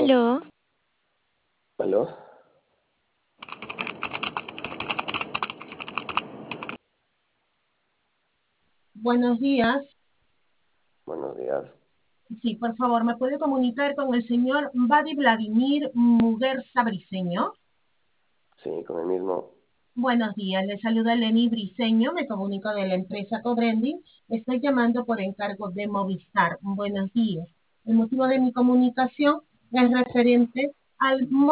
Aló, ¿Aló? Buenos días. Buenos días. Sí, por favor, ¿me puede comunicar con el señor Vadi Vladimir Muguerza Briceño? Sí, con el mismo. Buenos días, le saluda Lenny Briceño, me comunico de la empresa Cobrending. Estoy llamando por encargo de Movistar. Buenos días. El motivo de mi comunicación es referente al